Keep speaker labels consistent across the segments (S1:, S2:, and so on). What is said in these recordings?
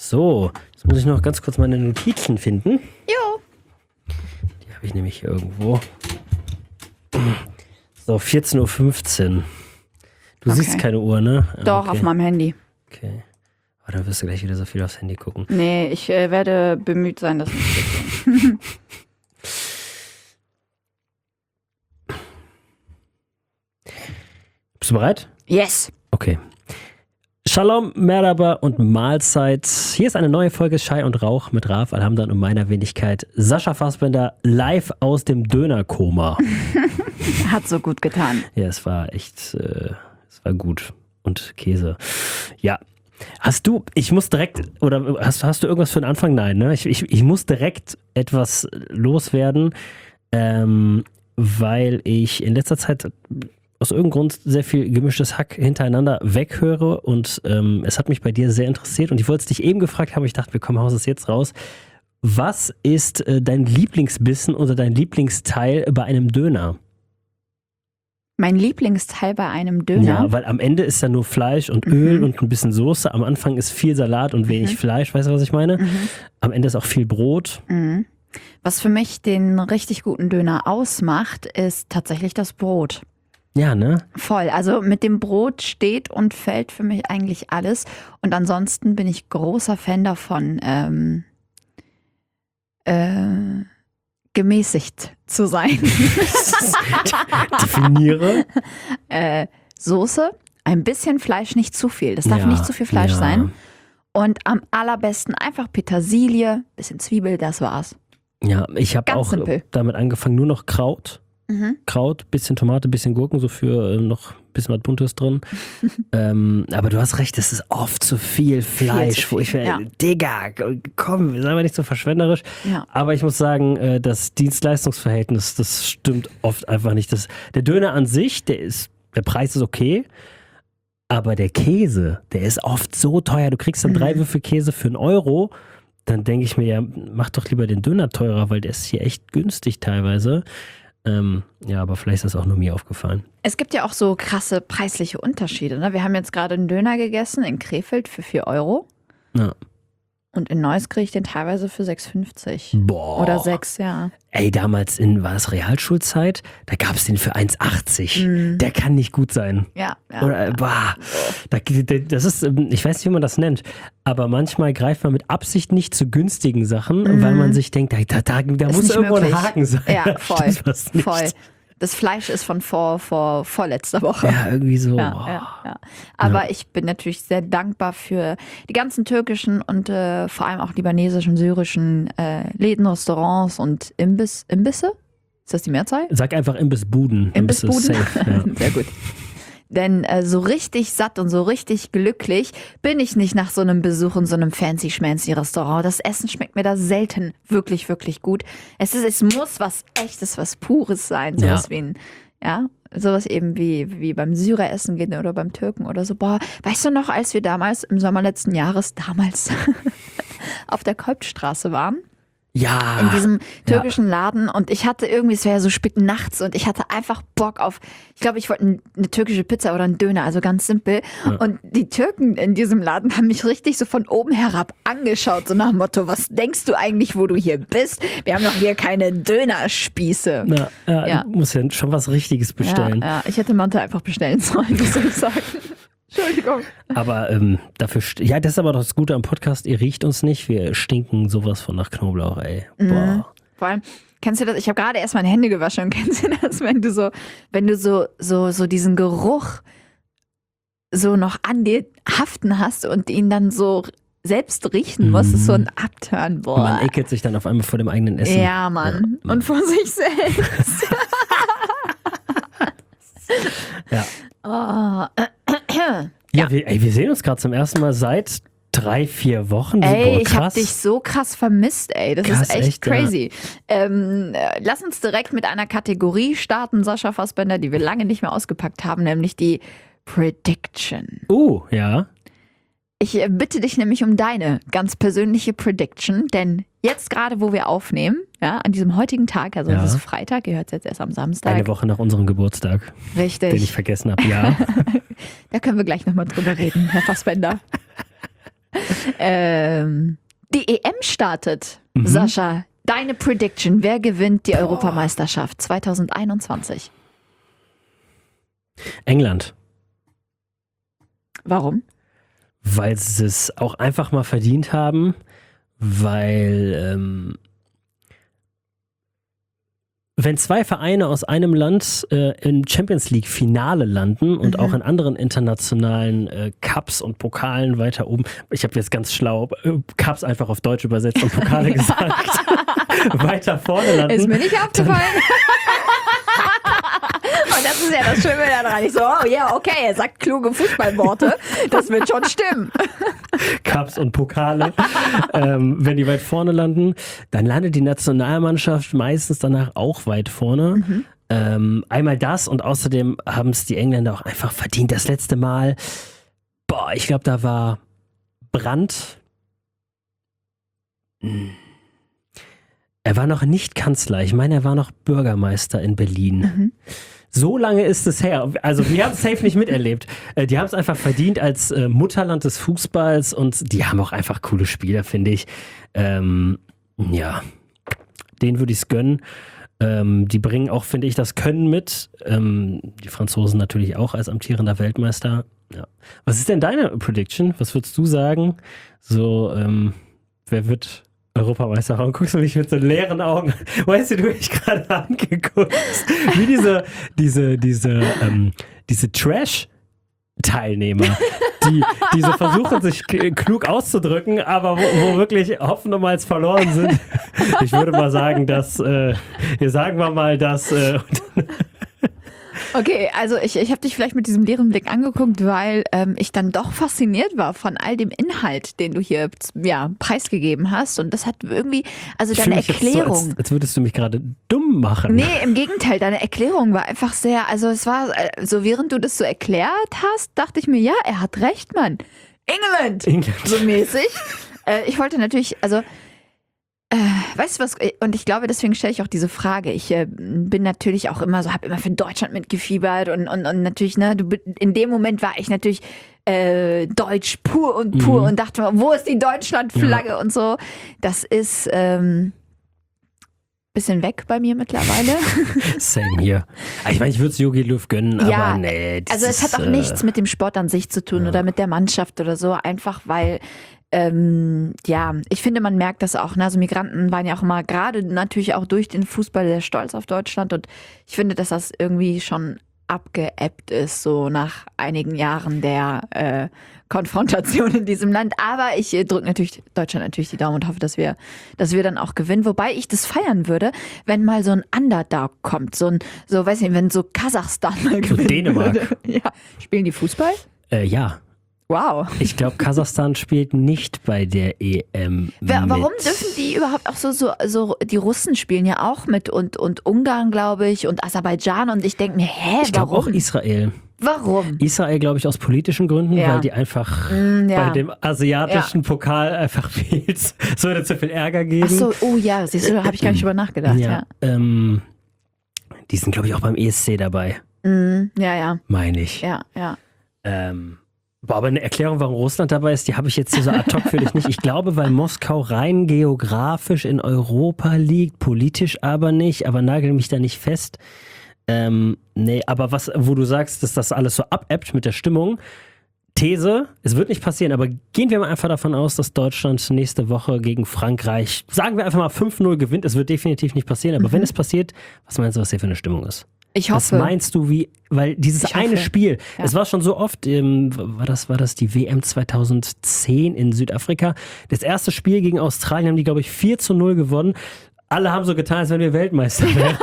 S1: So, jetzt muss ich noch ganz kurz meine Notizen finden.
S2: Jo.
S1: Die habe ich nämlich hier irgendwo. So, 14:15 Uhr. Du siehst keine Uhr, ne?
S2: Doch, auf meinem Handy.
S1: Okay. Aber dann wirst du gleich wieder so viel aufs Handy gucken.
S2: Nee, ich werde bemüht sein, das nicht zu tun.
S1: Bist du bereit?
S2: Yes.
S1: Okay. Shalom, Merhaba und Mahlzeit. Hier ist eine neue Folge Schei und Rauch mit Raf Alhamdan und meiner Wenigkeit Sascha Fassbender live aus dem Dönerkoma.
S2: Hat so gut getan.
S1: Ja, es war echt, es war gut. Und Käse. Ja. Hast du irgendwas für den Anfang? Nein, ne? Ich muss direkt etwas loswerden, weil ich in letzter Zeit aus irgendeinem Grund sehr viel gemischtes Hack hintereinander weghöre und es hat mich bei dir sehr interessiert und ich wollte es dich eben gefragt haben, ich dachte, wir kommen hauen es jetzt raus. Was ist dein Lieblingsbissen oder dein Lieblingsteil bei einem Döner?
S2: Mein Lieblingsteil bei einem Döner?
S1: Ja, weil am Ende ist ja nur Fleisch und Öl und ein bisschen Soße. Am Anfang ist viel Salat und wenig Fleisch, weißt du, was ich meine? Am Ende ist auch viel Brot.
S2: Was für mich den richtig guten Döner ausmacht, ist tatsächlich das Brot.
S1: Ja, ne?
S2: Voll. Also mit dem Brot steht und fällt für mich eigentlich alles. Und ansonsten bin ich großer Fan davon, gemäßigt zu sein.
S1: Definiere.
S2: Soße, ein bisschen Fleisch, nicht zu viel. Das darf nicht zu viel Fleisch sein. Und am allerbesten einfach Petersilie, bisschen Zwiebel, das war's.
S1: Ja, ich habe auch
S2: simpel
S1: damit angefangen, nur noch Kraut. Kraut, bisschen Tomate, bisschen Gurken, so für noch ein bisschen was Buntes drin. Aber du hast recht, es ist oft zu viel Fleisch, wo ich Digga, komm, sei mal nicht so verschwenderisch.
S2: Ja.
S1: Aber ich muss sagen, das Dienst-Leistungs-Verhältnis, das stimmt oft einfach nicht. Der Döner an sich, der Preis ist okay, aber der Käse, der ist oft so teuer. Du kriegst dann 3 Würfel Käse für 1 Euro. Dann denke ich mir, ja, mach doch lieber den Döner teurer, weil der ist hier echt günstig teilweise. Ja, aber vielleicht ist das auch nur mir aufgefallen.
S2: Es gibt ja auch so krasse preisliche Unterschiede. Ne? Wir haben jetzt gerade einen Döner gegessen in Krefeld für 4 Euro.
S1: Ja.
S2: Und in Neuss kriege ich den teilweise für 6,50.
S1: Boah.
S2: Oder 6, ja.
S1: Ey, damals war das Realschulzeit, da gab es den für 1,80. Der kann nicht gut sein.
S2: Ja.
S1: Oder, boah, das ist, ich weiß nicht, wie man das nennt, aber manchmal greift man mit Absicht nicht zu günstigen Sachen, weil man sich denkt, da muss irgendwo ein Haken sein.
S2: Ja, voll.
S1: Das nicht.
S2: Voll. Das Fleisch ist von vorletzter Woche.
S1: Ja, irgendwie so.
S2: Ja. Aber ich bin natürlich sehr dankbar für die ganzen türkischen und vor allem auch libanesischen, syrischen Läden, Restaurants und Imbisse. Ist das die Mehrzahl?
S1: Sag einfach Imbissbuden.
S2: Imbissbuden?
S1: Safe, ja.
S2: Sehr gut. Denn so richtig satt und so richtig glücklich bin ich nicht nach so einem Besuch in so einem fancy-schmancy Restaurant. Das Essen schmeckt mir da selten wirklich, wirklich gut. Es muss was Echtes, was Pures sein. Sowas sowas eben wie beim Syrer essen gehen oder beim Türken oder so. Boah, weißt du noch, als wir damals im Sommer letzten Jahres auf der Kolbstraße waren?
S1: Ja.
S2: In diesem türkischen Laden und ich hatte irgendwie, es wäre ja so spät nachts und ich hatte einfach Bock auf, ich glaube, ich wollte eine türkische Pizza oder einen Döner, also ganz simpel. Ja. Und die Türken in diesem Laden haben mich richtig so von oben herab angeschaut, so nach dem Motto, was denkst du eigentlich, wo du hier bist? Wir haben doch hier keine Dönerspieße.
S1: Du musst ja schon was Richtiges bestellen.
S2: Ja, ich hätte Mante einfach bestellen sollen, muss ich sagen. Entschuldigung.
S1: Aber das ist aber doch das Gute am Podcast, ihr riecht uns nicht, wir stinken sowas von nach Knoblauch, ey. Boah.
S2: Vor allem, kennst du das? Ich habe gerade erst meine Hände gewaschen und kennst du das, wenn du so diesen Geruch so noch an dir haften hast und ihn dann so selbst riechen musst, ist so ein Upturn, boah.
S1: Man ekelt sich dann auf einmal vor dem eigenen Essen.
S2: Ja, Mann. Ja. Und vor sich selbst.
S1: Ja.
S2: Oh.
S1: Ja, wir sehen uns gerade zum ersten Mal seit 3-4 Wochen.
S2: Ey, ich hab dich so krass vermisst, ey. Das
S1: krass,
S2: ist echt crazy.
S1: Ja.
S2: Lass uns direkt mit einer Kategorie starten, Sascha Fassbender, die wir lange nicht mehr ausgepackt haben, nämlich die Prediction.
S1: Ja.
S2: Ich bitte dich nämlich um deine ganz persönliche Prediction, denn jetzt gerade, wo wir aufnehmen, an diesem heutigen Tag, also es ist Freitag, ihr hört es jetzt erst am Samstag.
S1: Eine Woche nach unserem Geburtstag.
S2: Richtig.
S1: Den ich vergessen habe, ja.
S2: Da können wir gleich nochmal drüber reden, Herr Fassbender. Die EM startet. Sascha, deine Prediction. Wer gewinnt die Europameisterschaft 2021?
S1: England.
S2: Warum?
S1: Weil sie es auch einfach mal verdient haben, weil wenn zwei Vereine aus einem Land im Champions League Finale landen und auch in anderen internationalen Cups und Pokalen weiter oben, ich habe jetzt ganz schlau Cups einfach auf Deutsch übersetzt und Pokale gesagt, weiter vorne landen.
S2: Ist mir nicht aufgefallen. Und das ist ja das Schöne daran. Ich so, oh ja, okay, er sagt kluge Fußballworte. Das wird schon stimmen.
S1: Cups und Pokale. Wenn die weit vorne landen, dann landet die Nationalmannschaft meistens danach auch weit vorne. Einmal das und außerdem haben es die Engländer auch einfach verdient. Das letzte Mal, ich glaube, da war Brandt. Er war noch nicht Kanzler. Ich meine, er war noch Bürgermeister in Berlin. So lange ist es her. Also wir haben es safe nicht miterlebt. Die haben es einfach verdient als Mutterland des Fußballs und die haben auch einfach coole Spieler, finde ich. Denen würde ich es gönnen. Die bringen auch, finde ich, das Können mit. Die Franzosen natürlich auch als amtierender Weltmeister. Ja. Was ist denn deine Prediction? Was würdest du sagen? So, wer wird Europameister? Warum guckst du mich mit so leeren Augen? Weißt du mich gerade angeguckt? Wie diese Trash-Teilnehmer, die so versuchen, sich klug auszudrücken, aber wo wirklich Hopfen und Malz verloren sind. Ich würde mal sagen, dass
S2: Okay, also ich habe dich vielleicht mit diesem leeren Blick angeguckt, weil ich dann doch fasziniert war von all dem Inhalt, den du hier preisgegeben hast. Und das hat irgendwie, also deine Erklärung.
S1: So, als würdest du mich gerade dumm machen.
S2: Nee, im Gegenteil, deine Erklärung war einfach sehr, also es war so, während du das so erklärt hast, dachte ich mir, ja, er hat recht, Mann. England. So mäßig. Ich wollte natürlich, also weißt du was, und ich glaube, deswegen stelle ich auch diese Frage. Ich bin natürlich auch immer so, habe immer für Deutschland mitgefiebert und natürlich, ne, in dem Moment war ich natürlich deutsch pur und dachte mir, wo ist die Deutschlandflagge und so. Das ist bisschen weg bei mir mittlerweile.
S1: Same hier. Ich meine, ich würde es Jogi Löw gönnen, aber nee.
S2: Also es hat auch nichts mit dem Sport an sich zu tun oder mit der Mannschaft oder so, einfach weil ich finde, man merkt das auch. Ne? Also Migranten waren ja auch immer gerade natürlich auch durch den Fußball sehr stolz auf Deutschland und ich finde, dass das irgendwie schon abgeebbt ist, so nach einigen Jahren der Konfrontation in diesem Land. Aber ich drücke natürlich Deutschland natürlich die Daumen und hoffe, dass wir dann auch gewinnen. Wobei ich das feiern würde, wenn mal so ein Underdog kommt. So weiß nicht, wenn so Kasachstan mal gewinnt.
S1: Dänemark.
S2: Würde. Ja. Spielen die Fußball?
S1: Ja.
S2: Wow.
S1: Ich glaube, Kasachstan spielt nicht bei der EM
S2: Warum dürfen die überhaupt auch so die Russen spielen ja auch mit und Ungarn, glaube ich, und Aserbaidschan und ich denke mir,
S1: ich glaube auch Israel.
S2: Warum?
S1: Israel, glaube ich, aus politischen Gründen, weil die einfach bei dem asiatischen Pokal einfach viel, es würde zu viel Ärger geben.
S2: Ach so, oh ja, siehst du, da habe ich gar nicht drüber nachgedacht.
S1: Ja. Die sind, glaube ich, auch beim ESC dabei.
S2: Ja.
S1: Meine ich.
S2: Ja.
S1: Aber eine Erklärung, warum Russland dabei ist, die habe ich jetzt hier so ad hoc für dich nicht. Ich glaube, weil Moskau rein geografisch in Europa liegt, politisch aber nicht, aber nagel mich da nicht fest. Nee, aber wo du sagst, dass das alles so abebbt mit der Stimmung, These, es wird nicht passieren, aber gehen wir mal einfach davon aus, dass Deutschland nächste Woche gegen Frankreich, sagen wir einfach mal 5-0 gewinnt, es wird definitiv nicht passieren, aber wenn es passiert, was meinst du, was hier für eine Stimmung ist?
S2: Ich hoffe.
S1: Was meinst du, weil dieses eine Spiel, es war schon so oft, war das die WM 2010 in Südafrika, das erste Spiel gegen Australien haben die, glaube ich, 4-0 gewonnen. Alle haben so getan, als wenn wir Weltmeister wären.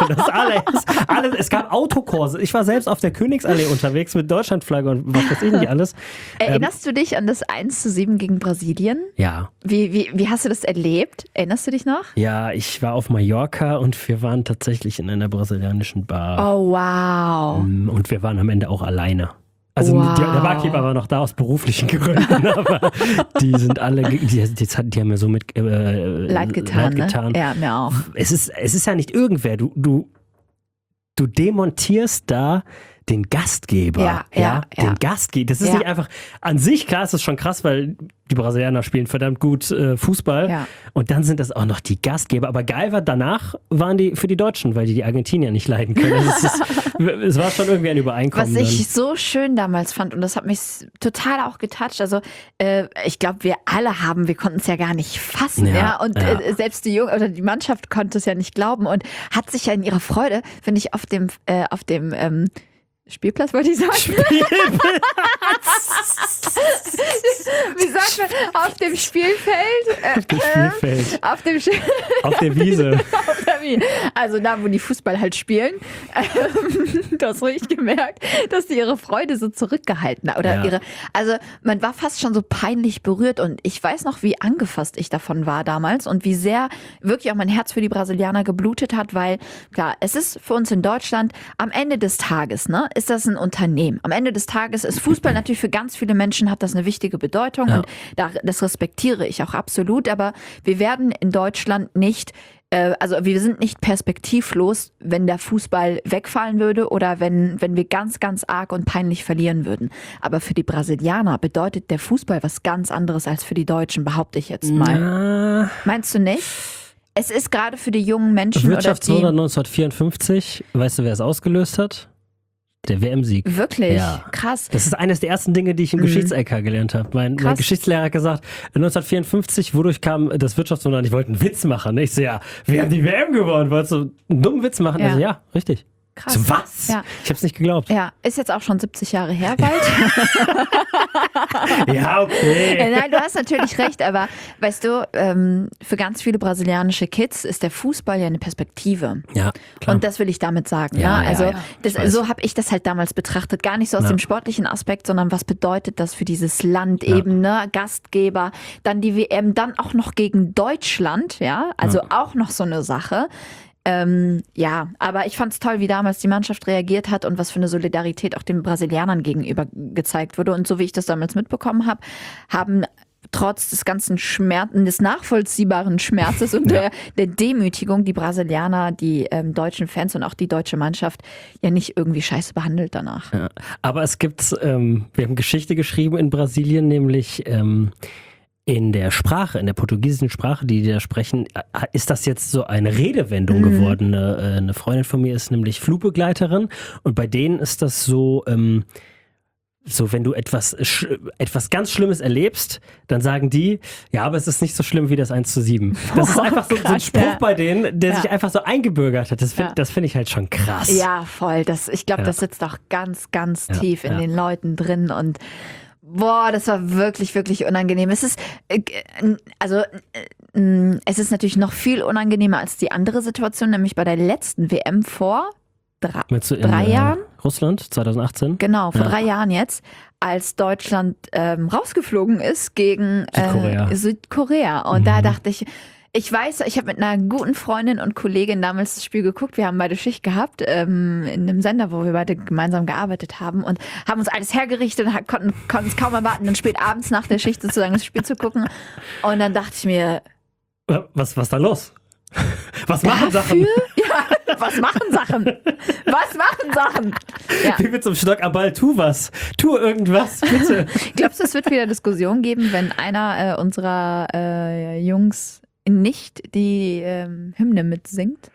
S1: Es gab Autokurse. Ich war selbst auf der Königsallee unterwegs mit Deutschlandflagge und was weiß ich nicht alles.
S2: Erinnerst du dich an das 1-7 gegen Brasilien?
S1: Ja.
S2: Wie hast du das erlebt? Erinnerst du dich noch?
S1: Ja, ich war auf Mallorca und wir waren tatsächlich in einer brasilianischen Bar.
S2: Oh, wow.
S1: Und wir waren am Ende auch alleine. Also der Barkeeper war noch da aus beruflichen Gründen, aber die sind alle, die haben mir so mit
S2: Leid getan. Ne? Ja, mir auch.
S1: Es ist ja nicht irgendwer. Du demontierst da den Gastgeber. Den Gastgeber. Das ist nicht einfach, an sich, klar ist das schon krass, weil die Brasilianer spielen verdammt gut Fußball.
S2: Ja.
S1: Und dann sind das auch noch die Gastgeber. Aber geil war, danach waren die für die Deutschen, weil die Argentinier nicht leiden können. Es war schon irgendwie ein Übereinkommen.
S2: Was ich so schön damals fand, und das hat mich total auch getoucht, also ich glaube, wir konnten es ja gar nicht fassen. Und selbst die Jungen oder die Mannschaft konnte es ja nicht glauben und hat sich ja in ihrer Freude, finde ich, auf dem Spielplatz, wollte ich sagen. Wie sagt man? Auf dem Spielfeld?
S1: Auf der Wiese.
S2: Also da, wo die Fußball halt spielen. Du hast richtig gemerkt, dass die ihre Freude so zurückgehalten haben. Also man war fast schon so peinlich berührt und ich weiß noch, wie angefasst ich davon war damals und wie sehr wirklich auch mein Herz für die Brasilianer geblutet hat, weil klar, es ist für uns in Deutschland am Ende des Tages, ne, ist das ein Unternehmen. Am Ende des Tages ist Fußball natürlich für ganz viele Menschen hat das eine wichtige Bedeutung und das respektiere ich auch absolut, aber wir werden in Deutschland nicht wir sind nicht perspektivlos, wenn der Fußball wegfallen würde oder wenn wir ganz, ganz arg und peinlich verlieren würden. Aber für die Brasilianer bedeutet der Fußball was ganz anderes als für die Deutschen, behaupte ich jetzt mal. Meinst du nicht? Es ist gerade für die jungen Menschen
S1: Wirtschaftswunder 1954, weißt du, wer es ausgelöst hat? Der WM-Sieg.
S2: Wirklich?
S1: Ja.
S2: Krass.
S1: Das ist eines der ersten Dinge, die ich im Geschichts-LK gelernt habe. Mein Geschichtslehrer hat gesagt, 1954, wodurch kam das Wirtschaftswunder und ich wollte einen Witz machen. Ich so, ja, wir haben die WM gewonnen. Wolltest du einen dummen Witz machen?
S2: Ja.
S1: Also ja, richtig.
S2: Krass.
S1: So, was?
S2: Ja.
S1: Ich hab's nicht geglaubt.
S2: Ja, ist jetzt auch schon 70 Jahre her bald.
S1: Ja, okay.
S2: Nein, du hast natürlich recht, aber weißt du, für ganz viele brasilianische Kids ist der Fußball ja eine Perspektive.
S1: Ja, klar.
S2: Und das will ich damit sagen.
S1: Ja,
S2: Also
S1: ja.
S2: so habe ich das halt damals betrachtet. Gar nicht so aus dem sportlichen Aspekt, sondern was bedeutet das für dieses Land eben, ne? Gastgeber, dann die WM, dann auch noch gegen Deutschland, also auch noch so eine Sache. Aber ich fand es toll, wie damals die Mannschaft reagiert hat und was für eine Solidarität auch den Brasilianern gegenüber gezeigt wurde. Und so wie ich das damals mitbekommen habe, haben trotz des ganzen des nachvollziehbaren Schmerzes und der Demütigung die Brasilianer, die deutschen Fans und auch die deutsche Mannschaft ja nicht irgendwie scheiße behandelt danach.
S1: Ja, aber es gibt, wir haben Geschichte geschrieben in Brasilien, nämlich in der Sprache, in der portugiesischen Sprache, die da sprechen, ist das jetzt so eine Redewendung geworden. Eine Freundin von mir ist nämlich Flugbegleiterin und bei denen ist das so, wenn du etwas ganz Schlimmes erlebst, dann sagen die, ja, aber es ist nicht so schlimm wie das 1:7. Das ist einfach so ein Spruch bei denen, der sich einfach so eingebürgert hat. Das finde ich halt schon krass.
S2: Ja, voll. Ich glaube, das sitzt auch ganz, ganz tief in den Leuten drin und boah, das war wirklich, wirklich unangenehm. Es ist natürlich noch viel unangenehmer als die andere Situation, nämlich bei der letzten WM vor drei Jahren.
S1: Russland, 2018?
S2: Genau, vor 3 Jahren jetzt, als Deutschland rausgeflogen ist gegen Südkorea. Und da dachte ich weiß, ich habe mit einer guten Freundin und Kollegin damals das Spiel geguckt. Wir haben beide Schicht gehabt in einem Sender, wo wir beide gemeinsam gearbeitet haben und haben uns alles hergerichtet und konnten es kaum erwarten, dann spät abends nach der Schicht sozusagen das Spiel zu gucken. Und dann dachte ich mir,
S1: was ist da los? Was machen Sachen?
S2: Ja, was machen Sachen? Was machen Sachen? Ja.
S1: Wie mit so einem Stock am Ball, tu was. Tu irgendwas, bitte.
S2: Glaubst du, es wird wieder Diskussion geben, wenn einer unserer Jungs nicht die Hymne mitsingt?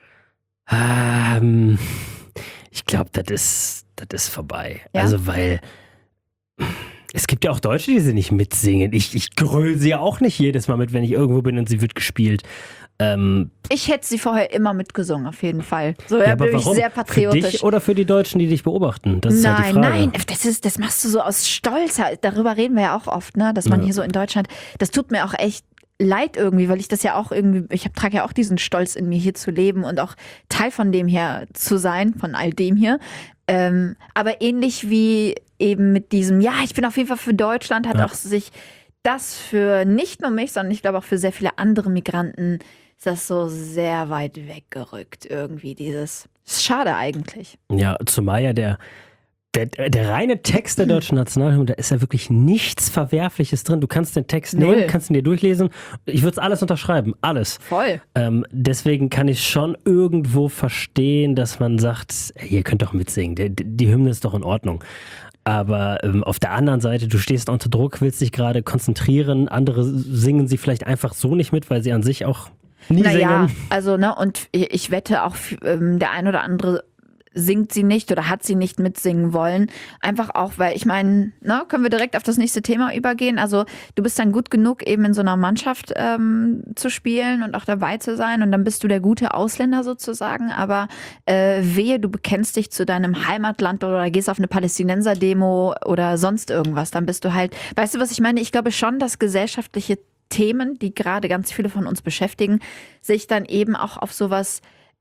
S1: Ich glaube, das ist vorbei.
S2: Ja?
S1: Also, weil es gibt ja auch Deutsche, die sie nicht mitsingen. Ich gröle sie ja auch nicht jedes Mal mit, wenn ich irgendwo bin und sie wird gespielt.
S2: Ich hätte sie vorher immer mitgesungen, auf jeden Fall. So,
S1: ja, aber
S2: bin ich
S1: warum?
S2: sehr patriotisch.
S1: Für dich oder für die Deutschen, die dich beobachten? Das ist halt die Frage.
S2: Nein, das machst du so aus Stolz. Darüber reden wir ja auch oft, ne? Dass man hier so in Deutschland, das tut mir auch echt leid irgendwie, weil ich das ja auch irgendwie, trage ja auch diesen Stolz in mir, hier zu leben und auch Teil von dem hier zu sein, von all dem hier. Aber ähnlich wie eben mit diesem, ja, ich bin auf jeden Fall für Deutschland, hat auch sich das für nicht nur mich, sondern ich glaube auch für sehr viele andere Migranten ist das so sehr weit weggerückt irgendwie, ist schade eigentlich.
S1: Ja, zumal ja Der reine Text der deutschen Nationalhymne, da ist ja wirklich nichts Verwerfliches drin. Du kannst den Text nehmen, kannst ihn dir durchlesen. Ich würde es alles unterschreiben, alles.
S2: Voll.
S1: Deswegen kann ich schon irgendwo verstehen, dass man sagt, ey, ihr könnt doch mitsingen, die Hymne ist doch in Ordnung. Aber auf der anderen Seite, du stehst unter Druck, willst dich gerade konzentrieren, andere singen sie vielleicht einfach so nicht mit, weil sie an sich auch nie singen.
S2: Also, ne, und ich wette auch, der ein oder andere singt sie nicht oder hat sie nicht mitsingen wollen. Einfach auch, weil ich meine, ne, können wir direkt auf das nächste Thema übergehen. Also du bist dann gut genug, eben in so einer Mannschaft zu spielen und auch dabei zu sein und dann bist du der gute Ausländer sozusagen. Aber wehe, du bekennst dich zu deinem Heimatland oder gehst auf eine Palästinenser-Demo oder sonst irgendwas. Dann bist du halt, weißt du, was ich meine? Ich glaube schon, dass gesellschaftliche Themen, die gerade ganz viele von uns beschäftigen, sich dann eben auch auf sowas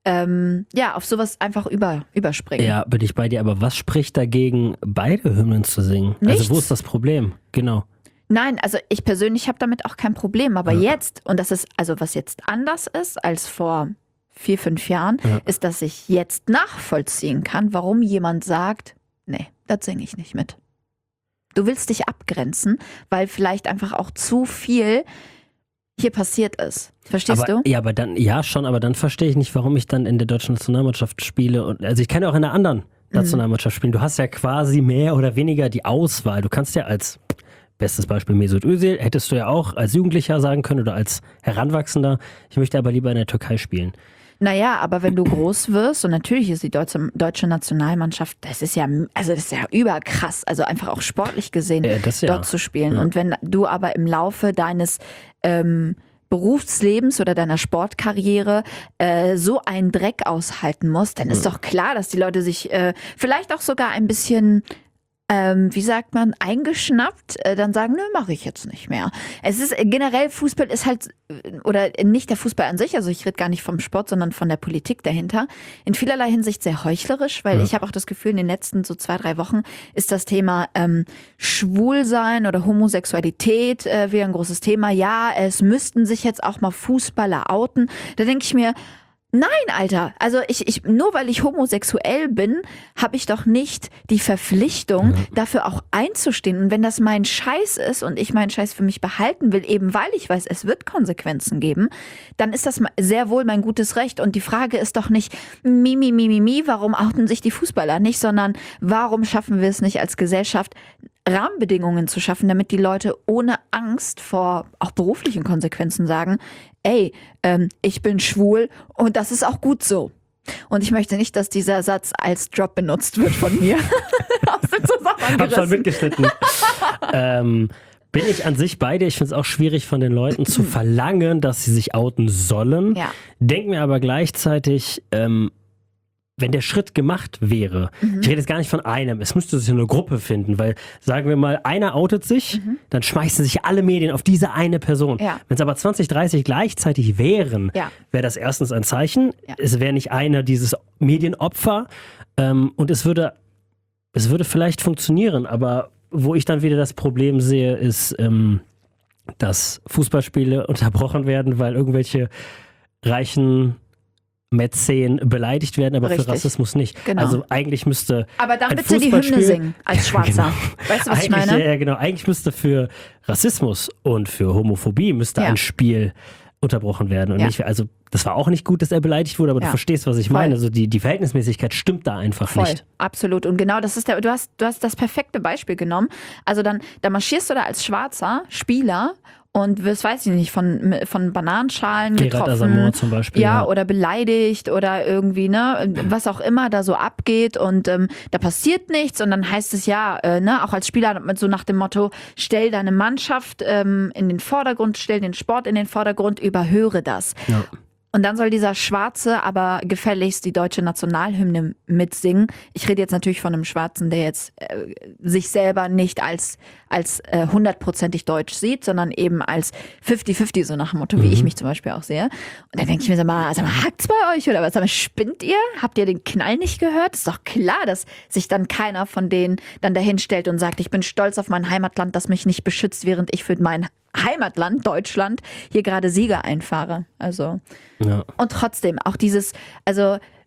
S2: auf sowas einfach überspringen.
S1: Ja, bin ich bei dir. Aber was spricht dagegen, beide Hymnen zu singen?
S2: Nichts.
S1: Also wo ist das Problem? Genau.
S2: Nein, also ich persönlich habe damit auch kein Problem. Aber jetzt, und das ist, also was jetzt anders ist als vor 4, 5 Jahren, ist, dass ich jetzt nachvollziehen kann, warum jemand sagt, nee, das singe ich nicht mit. Du willst dich abgrenzen, weil vielleicht einfach auch zu viel hier passiert ist. Verstehst du?
S1: Ja, aber dann, ja schon, aber dann verstehe ich nicht, warum ich dann in der deutschen Nationalmannschaft spiele. Und, also ich kann ja auch in einer anderen Nationalmannschaft spielen. Du hast ja quasi mehr oder weniger die Auswahl. Du kannst ja als, bestes Beispiel Mesut Özil, hättest du ja auch als Jugendlicher sagen können oder als Heranwachsender, ich möchte aber lieber in der Türkei spielen.
S2: Naja, aber wenn du groß wirst, und natürlich ist die deutsche Nationalmannschaft, das ist ja überkrass, also einfach auch sportlich gesehen, dort zu spielen. Und wenn du aber im Laufe deines Berufslebens oder deiner Sportkarriere so einen Dreck aushalten musst, dann ist doch klar, dass die Leute sich vielleicht auch sogar ein bisschen wie sagt man, eingeschnappt, dann sagen, nö, mache ich jetzt nicht mehr. Es ist generell, Fußball ist halt, oder nicht der Fußball an sich, also ich rede gar nicht vom Sport, sondern von der Politik dahinter, in vielerlei Hinsicht sehr heuchlerisch, weil ich habe auch das Gefühl, in den letzten so 2, 3 Wochen ist das Thema Schwulsein oder Homosexualität wieder ein großes Thema. Ja, es müssten sich jetzt auch mal Fußballer outen. Da denke ich mir, nein, Alter, also ich nur weil ich homosexuell bin, habe ich doch nicht die Verpflichtung, dafür auch einzustehen. Und wenn das mein Scheiß ist und ich meinen Scheiß für mich behalten will, eben weil ich weiß, es wird Konsequenzen geben, dann ist das sehr wohl mein gutes Recht. Und die Frage ist doch nicht, warum outen sich die Fußballer nicht, sondern warum schaffen wir es nicht als Gesellschaft, Rahmenbedingungen zu schaffen, damit die Leute ohne Angst vor auch beruflichen Konsequenzen sagen, ey, ich bin schwul und das ist auch gut so. Und ich möchte nicht, dass dieser Satz als Drop benutzt wird von mir. Aus dem Zusammenhang
S1: Hab schon mitgeschnitten. Bin ich an sich bei dir. Ich finde es auch schwierig von den Leuten zu verlangen, dass sie sich outen sollen.
S2: Ja.
S1: Denk mir aber gleichzeitig, wenn der Schritt gemacht wäre, ich rede jetzt gar nicht von einem, es müsste sich eine Gruppe finden, weil, sagen wir mal, einer outet sich, dann schmeißen sich alle Medien auf diese eine Person.
S2: Ja.
S1: Wenn es aber 20, 30 gleichzeitig wären, wäre das erstens ein Zeichen, es wäre nicht einer dieses Medienopfer und es würde vielleicht funktionieren, aber wo ich dann wieder das Problem sehe, ist, dass Fußballspiele unterbrochen werden, weil irgendwelche reichen Mäzen beleidigt werden, aber
S2: Richtig.
S1: für Rassismus nicht.
S2: Genau.
S1: Also eigentlich müsste
S2: aber dann
S1: ein
S2: bitte die Hymne singen als Schwarzer.
S1: Genau.
S2: Weißt du, was ich
S1: Eigentlich,
S2: meine?
S1: ja, genau. Eigentlich müsste für Rassismus und für Homophobie müsste ein Spiel unterbrochen werden. Und nicht, also das war auch nicht gut, dass er beleidigt wurde, aber du verstehst, was ich meine. Also die Verhältnismäßigkeit stimmt da einfach nicht.
S2: Absolut. Und genau das ist du hast das perfekte Beispiel genommen. Also dann marschierst du da als schwarzer Spieler und wirst, weiß ich nicht, von Bananenschalen
S1: Gerard
S2: getroffen.
S1: Asamoah zum Beispiel.
S2: Ja, oder beleidigt oder irgendwie, ne, was auch immer da so abgeht und da passiert nichts und dann heißt es auch als Spieler mit so nach dem Motto, stell deine Mannschaft in den Vordergrund, stell den Sport in den Vordergrund, überhöre das. Ja. Und dann soll dieser Schwarze aber gefälligst die deutsche Nationalhymne mitsingen. Ich rede jetzt natürlich von einem Schwarzen, der jetzt sich selber nicht als 100%ig deutsch sieht, sondern eben als 50-50, so nach dem Motto, wie ich mich zum Beispiel auch sehe. Und dann denke ich mir, sag mal, hackt's bei euch oder was? Sag mal, spinnt ihr? Habt ihr den Knall nicht gehört? Ist doch klar, dass sich dann keiner von denen dann dahin stellt und sagt, ich bin stolz auf mein Heimatland, das mich nicht beschützt, während ich für mein Heimatland, Deutschland, hier gerade Sieger einfahre. Also. Ja. Und trotzdem, auch dieses, also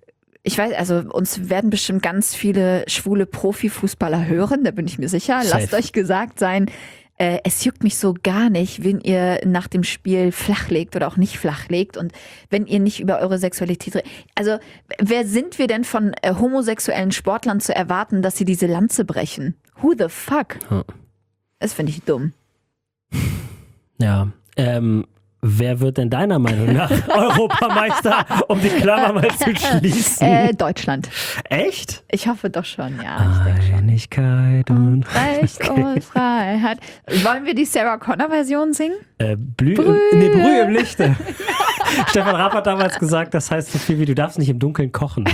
S2: Ich weiß, also uns werden bestimmt ganz viele schwule Profifußballer hören, da bin ich mir sicher.
S1: Safe.
S2: Lasst euch gesagt sein, es juckt mich so gar nicht, wenn ihr nach dem Spiel flachlegt oder auch nicht flachlegt und wenn ihr nicht über eure Sexualität redet. Also wer sind wir denn von homosexuellen Sportlern zu erwarten, dass sie diese Lanze brechen? Who the fuck?
S1: Ja.
S2: Das finde ich dumm.
S1: Ja, wer wird denn deiner Meinung nach Europameister, um die Klammer mal zu schließen?
S2: Deutschland.
S1: Echt?
S2: Ich hoffe doch schon, ja. Ich denke schon.
S1: Einigkeit und
S2: Recht und Freiheit. Wollen wir die Sarah Connor-Version singen?
S1: Brühe im Lichte. Stefan Raab hat damals gesagt, das heißt so viel wie, du darfst nicht im Dunkeln kochen.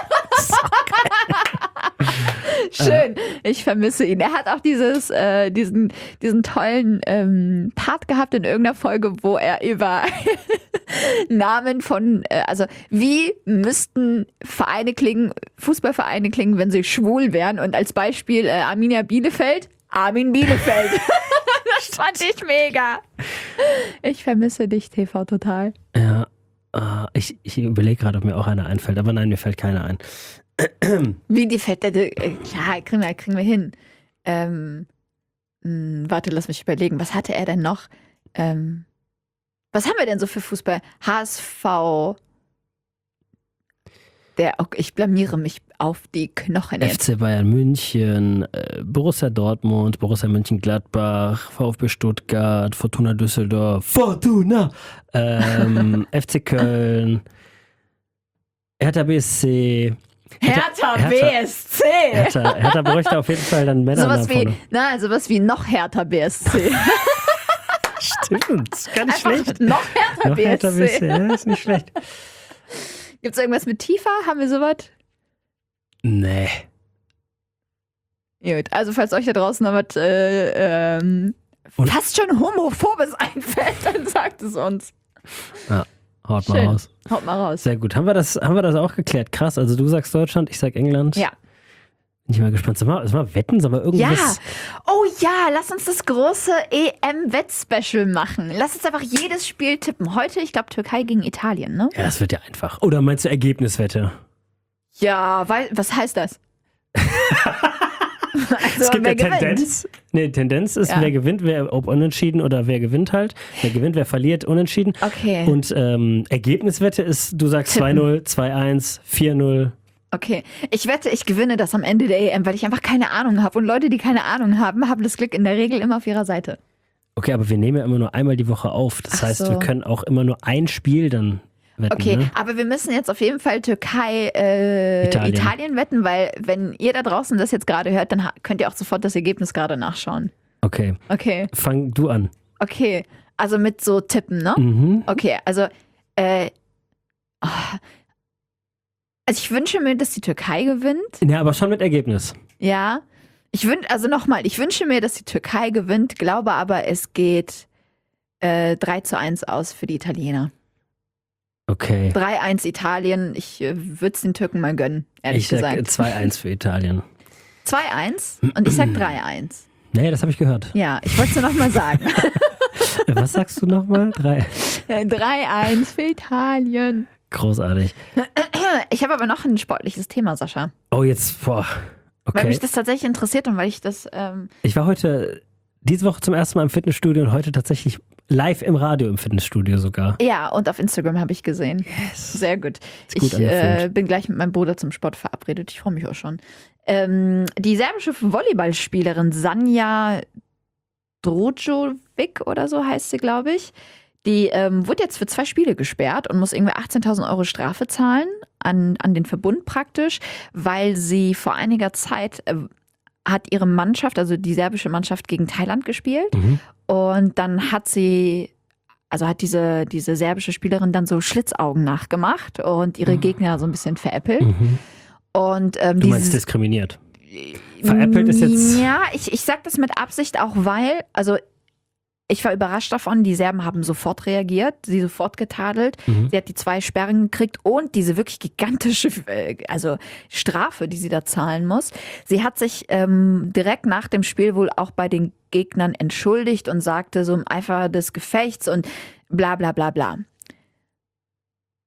S2: Schön, ich vermisse ihn. Er hat auch diesen tollen Part gehabt in irgendeiner Folge, wo er über Namen von, also wie müssten Fußballvereine klingen, wenn sie schwul wären. Und als Beispiel Arminia Bielefeld, Armin Bielefeld. Das fand ich mega. Ich vermisse dich, TV total.
S1: Ja, ich überlege gerade, ob mir auch einer einfällt, aber nein, mir fällt keiner ein.
S2: Wie die Fette, klar, kriegen wir hin. Warte, lass mich überlegen. Was hatte er denn noch? Was haben wir denn so für Fußball? HSV. Ich blamiere mich auf die Knochen jetzt.
S1: FC Bayern München, Borussia Dortmund, Borussia Mönchengladbach, VfB Stuttgart, Fortuna Düsseldorf, FC Köln, Hertha BSC.
S2: Hertha BSC.
S1: Hertha bräuchte auf jeden Fall dann Männer vorne.
S2: Sowas wie noch Hertha BSC.
S1: Stimmt, gar nicht
S2: Einfach
S1: schlecht.
S2: noch Hertha BSC.
S1: Ja, ist nicht schlecht.
S2: Gibt's irgendwas mit Tifa? Haben wir sowas?
S1: Nee.
S2: Gut, also falls euch da draußen noch was fast schon Homophobes einfällt, dann sagt es uns.
S1: Ja, haut mal
S2: Schön.
S1: raus.
S2: Haut mal raus.
S1: Sehr gut. Haben wir das auch geklärt? Krass. Also du sagst Deutschland, ich sag England.
S2: Ja.
S1: Bin ich mal gespannt. Sollen wir wetten? Sollen wir irgendwas?
S2: Ja. Oh ja, lass uns das große EM-Wett-Special machen. Lass uns einfach jedes Spiel tippen. Heute, ich glaube, Türkei gegen Italien, ne?
S1: Ja, das wird ja einfach. Oder meinst du Ergebniswette?
S2: Ja, was heißt das? Also,
S1: Es gibt
S2: wer
S1: ja
S2: gewinnt?
S1: Tendenz. Nee, Tendenz ist,
S2: Ja.
S1: wer gewinnt, ob unentschieden oder wer gewinnt halt. Wer gewinnt, wer verliert, unentschieden.
S2: Okay.
S1: Und Ergebniswette ist, du sagst
S2: Tippen.
S1: 2-0, 2-1, 4-0.
S2: Okay, ich wette, ich gewinne das am Ende der EM, weil ich einfach keine Ahnung habe. Und Leute, die keine Ahnung haben, haben das Glück in der Regel immer auf ihrer Seite.
S1: Okay, aber wir nehmen ja immer nur einmal die Woche auf. Das
S2: Ach
S1: heißt,
S2: so.
S1: wir können auch immer nur ein Spiel dann wetten.
S2: Okay,
S1: Ne?
S2: aber wir müssen jetzt auf jeden Fall Türkei,
S1: Italien.
S2: Italien wetten, weil wenn ihr da draußen das jetzt gerade hört, dann könnt ihr auch sofort das Ergebnis gerade nachschauen.
S1: Okay,
S2: Okay,
S1: fang du an.
S2: okay. Also mit so Tippen, ne?
S1: Mhm.
S2: Okay, also ich wünsche mir, dass die Türkei gewinnt.
S1: Ja, aber schon mit Ergebnis.
S2: Ja. Ich wünsche mir, dass die Türkei gewinnt, glaube aber, es geht 3-1 aus für die Italiener.
S1: Okay.
S2: 3-1 Italien. Ich würde es den Türken mal gönnen, ehrlich
S1: Ich sag
S2: gesagt.
S1: 2-1 für Italien.
S2: 2-1 und ich sag 3-1.
S1: Nee, das habe ich gehört.
S2: Ja, ich wollte es nur nochmal sagen.
S1: Was sagst du nochmal? 3.
S2: 3-1 für Italien.
S1: Großartig.
S2: Ich habe aber noch ein sportliches Thema, Sascha.
S1: Oh, jetzt, boah.
S2: Weil
S1: Okay.
S2: mich das tatsächlich interessiert und weil ich das.
S1: Ich war diese Woche zum ersten Mal im Fitnessstudio und heute tatsächlich live im Radio im Fitnessstudio sogar.
S2: Ja, und auf Instagram habe ich gesehen.
S1: Yes.
S2: Sehr gut.
S1: Ist gut
S2: Ich
S1: angefilmt.
S2: bin gleich mit meinem Bruder zum Sport verabredet. Ich freue mich auch schon. Die serbische Volleyballspielerin Sanja Drojovic oder so heißt sie, glaube ich. Die wurde jetzt für 2 Spiele gesperrt und muss irgendwie 18.000 Euro Strafe zahlen an den Verbund praktisch, weil sie vor einiger Zeit hat ihre Mannschaft, also die serbische Mannschaft, gegen Thailand gespielt.
S1: Mhm.
S2: Und dann hat diese serbische Spielerin dann so Schlitzaugen nachgemacht und ihre Gegner so ein bisschen veräppelt.
S1: Mhm.
S2: Und
S1: Du meinst diskriminiert. Veräppelt ist jetzt.
S2: Ja, ich sag das mit Absicht auch, weil, also ich war überrascht davon, die Serben haben sofort reagiert, sie sofort getadelt.
S1: Mhm.
S2: Sie hat die 2 Sperren gekriegt und diese wirklich gigantische Strafe, die sie da zahlen muss. Sie hat sich direkt nach dem Spiel wohl auch bei den Gegnern entschuldigt und sagte so im Eifer des Gefechts und bla bla bla bla.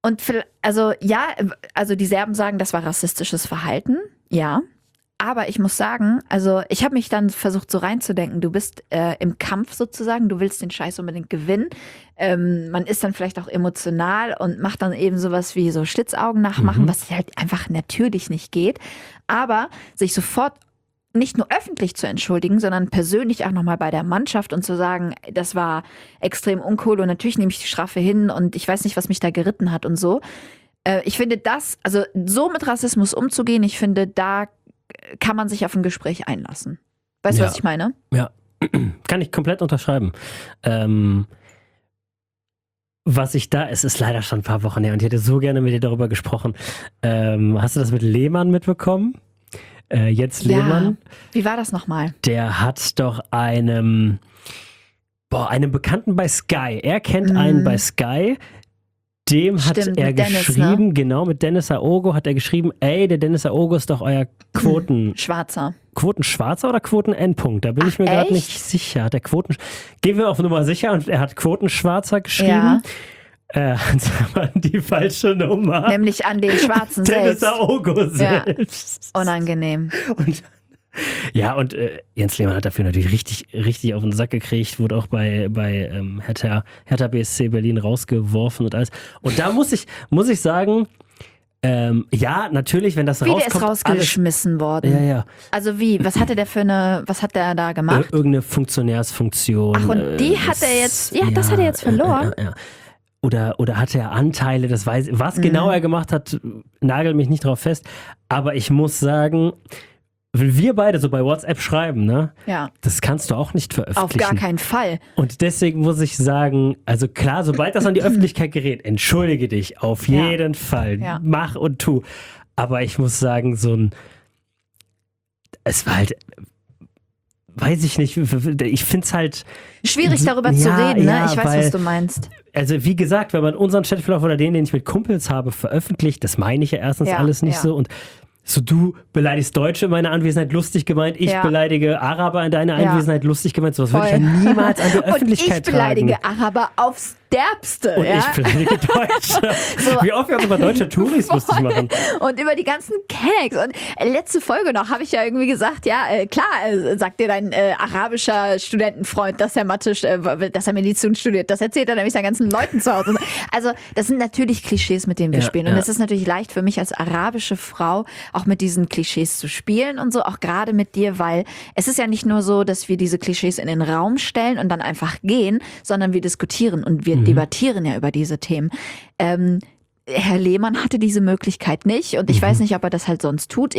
S2: Und also die Serben sagen, das war rassistisches Verhalten, ja. Aber ich muss sagen, also ich habe mich dann versucht so reinzudenken, du bist im Kampf sozusagen, du willst den Scheiß unbedingt gewinnen. Man ist dann vielleicht auch emotional und macht dann eben sowas wie so Schlitzaugen nachmachen, was halt einfach natürlich nicht geht. Aber sich sofort nicht nur öffentlich zu entschuldigen, sondern persönlich auch nochmal bei der Mannschaft und zu sagen, das war extrem uncool und natürlich nehme ich die Strafe hin und ich weiß nicht, was mich da geritten hat und so. Ich finde also so mit Rassismus umzugehen, ich finde, da kann man sich auf ein Gespräch einlassen. Weißt du, was ich meine?
S1: Ja, kann ich komplett unterschreiben. Es ist leider schon ein paar Wochen her und ich hätte so gerne mit dir darüber gesprochen. Hast du das mit Lehmann mitbekommen? Jens Lehmann.
S2: Wie war das nochmal?
S1: Der hat doch einem Bekannten bei Sky, er kennt einen bei Sky, dem hat er geschrieben, genau, mit Dennis Aogo hat er geschrieben, ey, der Dennis Aogo ist doch euer
S2: Quotenschwarzer oder
S1: Quoten-Endpunkt? Da bin ich mir gerade nicht sicher. Hat er gehen wir auf Nummer sicher und er hat Quotenschwarzer geschrieben.
S2: Ja.
S1: Hat aber die falsche Nummer.
S2: Nämlich an den Schwarzen
S1: Dennis
S2: selbst.
S1: Aogo selbst.
S2: Ja. Unangenehm.
S1: Und Jens Lehmann hat dafür natürlich richtig auf den Sack gekriegt, wurde auch bei Hertha BSC Berlin rausgeworfen und alles. Und da muss ich sagen, ja, natürlich, wenn das rauskommt.
S2: Der ist rausgeschmissen worden.
S1: Ja.
S2: Also wie? Was hat er da gemacht?
S1: Irgendeine Funktionärsfunktion.
S2: Ach, und die hat er jetzt, das hat er jetzt verloren.
S1: Ja. Oder hatte er Anteile, was genau er gemacht hat, nagel mich nicht drauf fest. Aber ich muss sagen, wenn wir beide so bei WhatsApp schreiben, ne? Ja. Das kannst du auch nicht veröffentlichen.
S2: Auf gar keinen Fall.
S1: Und deswegen muss ich sagen, also klar, sobald das an die Öffentlichkeit gerät, entschuldige dich auf jeden Fall. Ja. Mach und tu. Aber ich muss sagen, es war halt, weiß ich nicht, ich finde es halt
S2: schwierig darüber zu reden, ne? Ich weiß, was du meinst.
S1: Also wie gesagt, wenn man unseren Chatverlauf oder den ich mit Kumpels habe, veröffentlicht, das meine ich ja erstens alles nicht so und so, du beleidigst Deutsche in meiner Anwesenheit, lustig gemeint. Ich beleidige Araber in deiner Anwesenheit, lustig gemeint. Sowas würde ich ja niemals an die Öffentlichkeit tragen.
S2: Und ich beleidige Araber aufs Derbste.
S1: Und ich beleidige Deutsche. Wie oft wir uns über deutsche Touris lustig machen.
S2: Und über die ganzen Kennex. Und letzte Folge noch habe ich ja irgendwie gesagt, klar, sagt dir dein arabischer Studentenfreund, dass er dass er Medizin studiert. Das erzählt er nämlich seinen ganzen Leuten zu Hause. Also das sind natürlich Klischees, mit denen wir spielen. Und es ist natürlich leicht für mich als arabische Frau, auch mit diesen Klischees zu spielen und so, auch gerade mit dir, weil es ist ja nicht nur so, dass wir diese Klischees in den Raum stellen und dann einfach gehen, sondern wir diskutieren und wir debattieren ja über diese Themen. Herr Lehmann hatte diese Möglichkeit nicht und ich weiß nicht, ob er das halt sonst tut.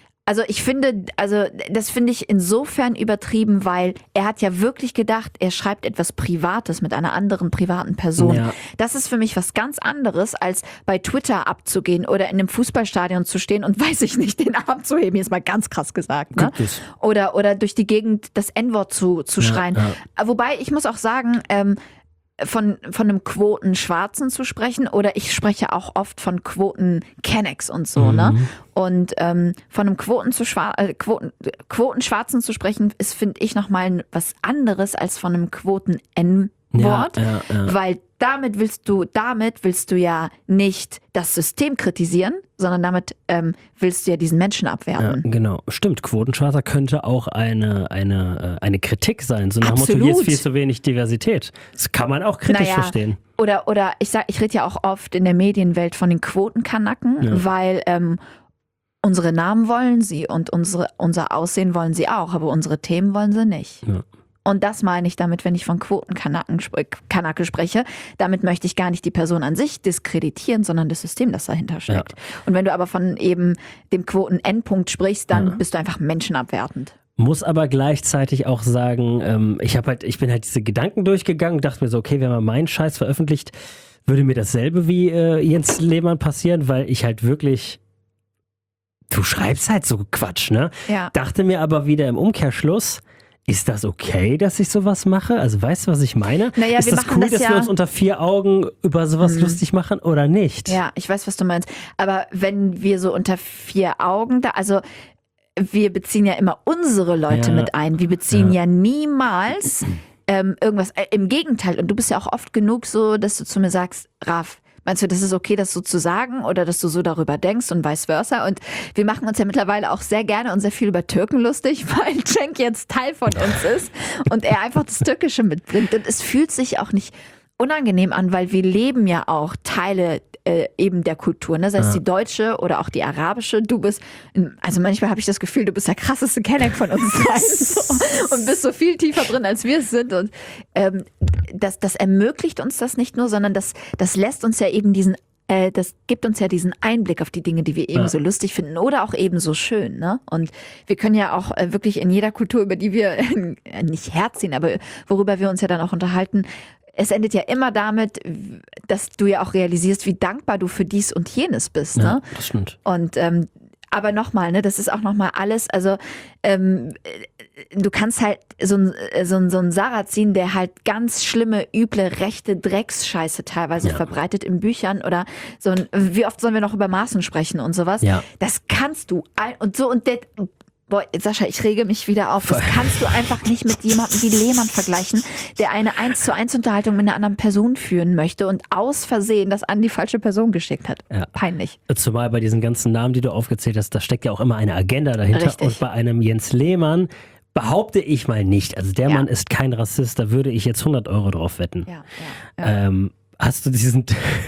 S2: Das finde ich insofern übertrieben, weil er hat ja wirklich gedacht, er schreibt etwas Privates mit einer anderen privaten Person. Ja. Das ist für mich was ganz anderes, als bei Twitter abzugehen oder in einem Fußballstadion zu stehen und, weiß ich nicht, den Arm zu heben, jetzt mal ganz krass gesagt. Ne? Oder durch die Gegend das N-Wort zu schreien. Ja. Wobei, ich muss auch sagen, von einem Quoten-Schwarzen zu sprechen oder ich spreche auch oft von Quoten-Kennex und so, ne? Und von einem Quoten-Schwarzen zu sprechen, ist, finde ich, nochmal was anderes als von einem Quoten-N-Wort, weil damit willst du ja nicht das System kritisieren, sondern damit willst du ja diesen Menschen abwerten.
S1: Ja, genau, stimmt. Quotenschwarzer könnte auch eine Kritik sein. So nach dem Motto, hier ist viel zu wenig Diversität. Das kann man auch kritisch verstehen.
S2: Oder ich rede ja auch oft in der Medienwelt von den Quotenkanacken, weil unsere Namen wollen sie und unser Aussehen wollen sie auch, aber unsere Themen wollen sie nicht. Ja. Und das meine ich damit, wenn ich von Quotenkanake spreche. Damit möchte ich gar nicht die Person an sich diskreditieren, sondern das System, das dahinter steckt. Ja. Und wenn du aber von eben dem Quoten-Endpunkt sprichst, dann bist du einfach menschenabwertend.
S1: Muss aber gleichzeitig auch sagen, ich bin halt diese Gedanken durchgegangen und dachte mir so, okay, wenn man meinen Scheiß veröffentlicht, würde mir dasselbe wie Jens Lehmann passieren, weil ich halt wirklich, du schreibst halt so Quatsch, ne? Ja. Dachte mir aber wieder im Umkehrschluss, ist das okay, dass ich sowas mache? Also weißt du, was ich meine?
S2: Naja,
S1: ist das cool, dass wir uns unter 4 Augen über sowas lustig machen oder nicht?
S2: Ja, ich weiß, was du meinst. Aber wenn wir so unter 4 Augen also wir beziehen ja immer unsere Leute mit ein. Wir beziehen ja niemals irgendwas. Im Gegenteil. Und du bist ja auch oft genug so, dass du zu mir sagst, Raf, Meinst du, das ist okay, das so zu sagen oder dass du so darüber denkst und vice versa? Und wir machen uns ja mittlerweile auch sehr gerne und sehr viel über Türken lustig, weil Cenk jetzt Teil von uns ist und er einfach das Türkische mitbringt. Und es fühlt sich auch nicht unangenehm an, weil wir leben ja auch Teile eben der Kultur, ne? Sei es die deutsche oder auch die arabische. Du bist, also manchmal habe ich das Gefühl, du bist der krasseste Kenneck von uns dreien so, und bist so viel tiefer drin, als wir es sind. Und das ermöglicht uns das nicht nur, sondern das lässt uns ja eben das gibt uns ja diesen Einblick auf die Dinge, die wir eben so lustig finden oder auch eben so schön. Ne? Und wir können ja auch wirklich in jeder Kultur, über die wir nicht herziehen, aber worüber wir uns ja dann auch unterhalten, es endet ja immer damit, dass du ja auch realisierst, wie dankbar du für dies und jenes bist. Ne?
S1: Ja, das stimmt.
S2: Und aber nochmal, ne, das ist auch nochmal alles, also du kannst halt so einen Sarrazin, der halt ganz schlimme, üble, rechte Drecksscheiße teilweise verbreitet in Büchern oder so wie oft sollen wir noch über Maßen sprechen und sowas? Ja. Das kannst du und so und boah, Sascha, ich rege mich wieder auf. Das kannst du einfach nicht mit jemandem wie Lehmann vergleichen, der eine 1:1 Unterhaltung mit einer anderen Person führen möchte und aus Versehen das an die falsche Person geschickt hat. Ja. Peinlich.
S1: Zumal bei diesen ganzen Namen, die du aufgezählt hast, da steckt ja auch immer eine Agenda dahinter. Richtig. Und bei einem Jens Lehmann behaupte ich mal nicht. Also der Mann ist kein Rassist, da würde ich jetzt 100 Euro drauf wetten. Ja. Hast du diesen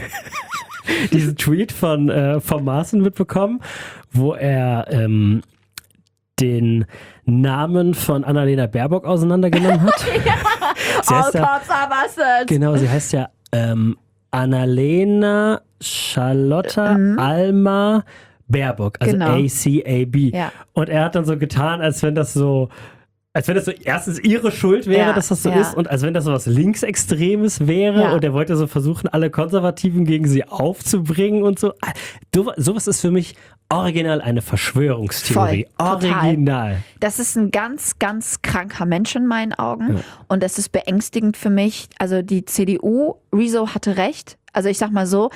S1: Tweet von Maaßen mitbekommen, wo er den Namen von Annalena Baerbock auseinandergenommen hat? Genau, sie heißt ja Annalena Charlotta Alma Baerbock, also ACAB. Ja. Und er hat dann so getan, als wenn das so erstens ihre Schuld wäre, dass das so ist und als wenn das so was Linksextremes wäre und er wollte so versuchen, alle Konservativen gegen sie aufzubringen und so. Sowas ist für mich original eine Verschwörungstheorie.
S2: Voll,
S1: original.
S2: Total. Das ist ein ganz, ganz kranker Mensch in meinen Augen und das ist beängstigend für mich. Also die CDU, Rezo hatte recht. Also ich sag mal so,